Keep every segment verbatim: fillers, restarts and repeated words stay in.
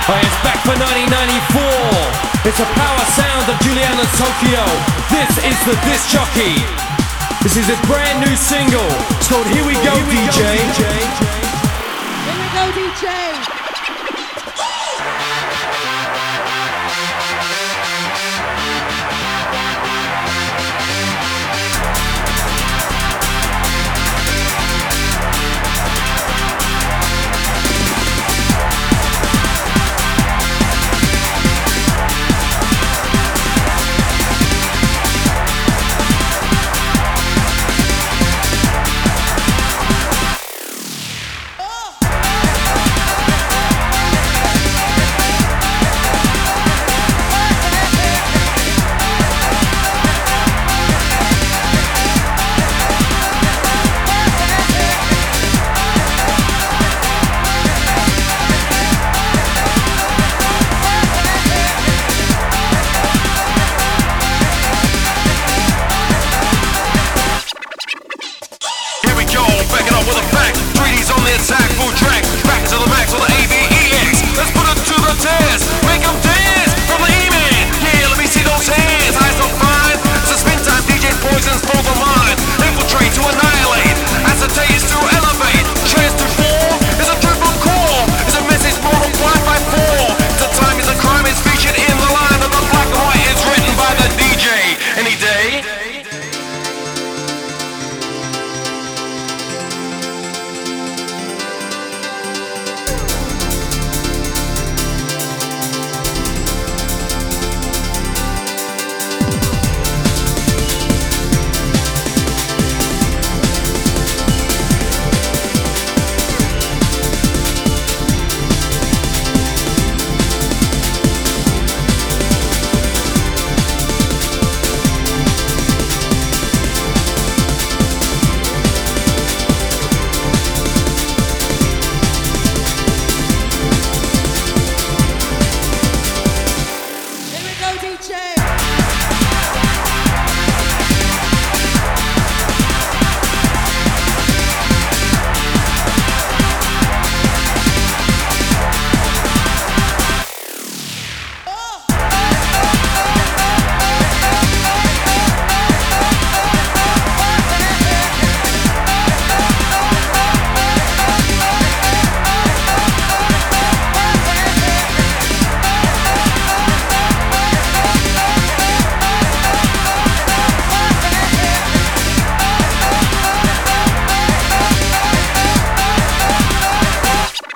Oh, it's back for nineteen ninety-four. It's a power sound of Juliana Tokyo. This is the Disc Jockey. This is a brand new single. It's called Here We Go, D J. Here we go, D J. Attack, full track, back to the max on the A V E X. Let's put it to the test, make them dance from the E-Man. Yeah, let me see those hands, eyes on fine. It's a spin time, D J Poison's for the mind. Infiltrate to annihilate, acetate is to elevate. Trans to form, is a triple core. It's a message more than Wi-Fi four. The time is a crime, is featured in the line. And the black and white is written by the D J. Any day.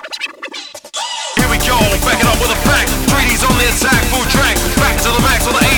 Attack, full track, back to the max on the